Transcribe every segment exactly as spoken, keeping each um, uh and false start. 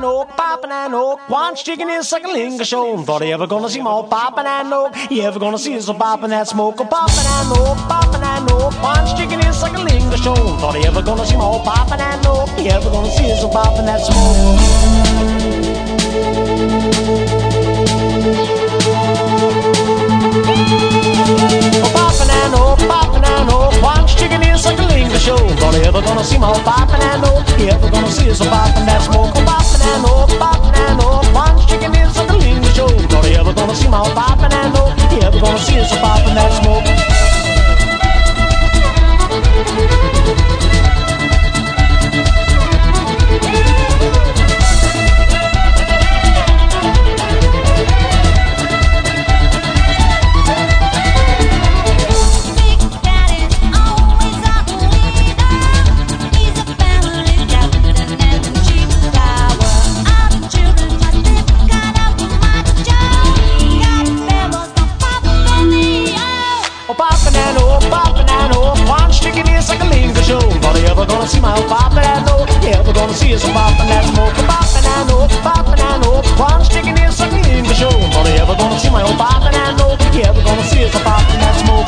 and oak, popping and oak. One chicken is like a linger show. Thought you ever gonna see more popping and oak? You ever gonna see us popping that smoke? Popping and oak, popping and oak. One chicken is like a linger show. Thought you ever gonna see more popping and oak? You ever gonna see us popping that smoke? Poppin' and oak, poppin' and oak. One chicken is like a linger show. Thought you ever gonna see more poppin' and oak? You ever gonna see us poppin' that smoke? Poppin' and oak, poppin' and oak. One chicken is like a linger show. Thought you ever gonna see more poppin' and oak? You ever gonna see us poppin' that smoke? Gonna see my poppin' and oak. You ever gonna see us poppin' that smoke? Poppin' and oak, poppin' and oak. One chicken is like a linger show. But you ever gonna see my old poppin' and oak? You ever gonna see us poppin' that smoke?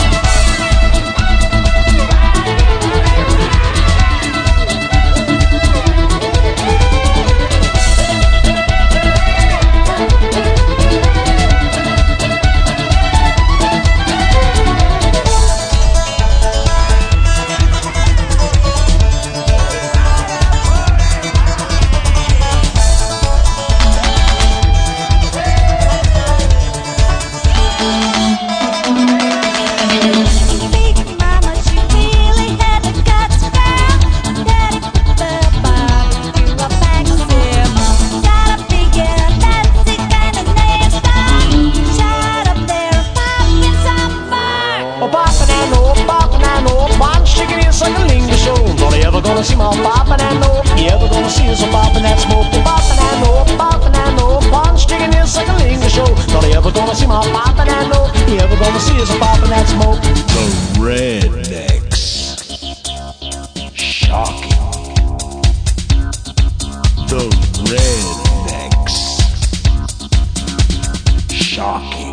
Gonna see my poppin' and oak. You ever gonna see us poppin' that smoke? Poppin' and oak, poppin' and oak. One chicken is like a linger show. Thought you ever gonna see my poppin' and oak? You ever gonna see us poppin' that smoke? The Rednecks. Shocking. The Rednecks. Shocking.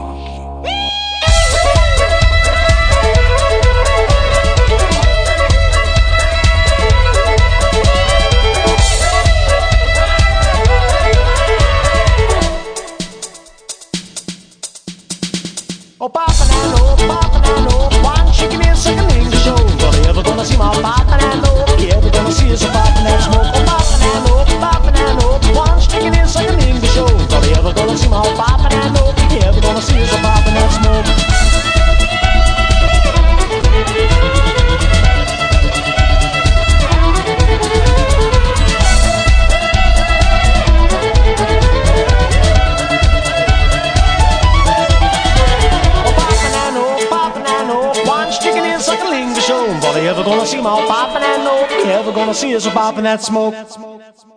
Oh, poppin' and oak, poppin' and oak. One chicken is like a linger show. Thought you ever gonna see my poppin' and oak? You ever gonna see us poppin' that smoke? Oh, poppin' and oak, poppin' and oak. One chicken is like a linger show. Thought you ever gonna see my poppin' and oak? You ever gonna see us poppin' that smoke? But you ever gonna see my poppin' and oak? You ever gonna see us poppin' that smoke?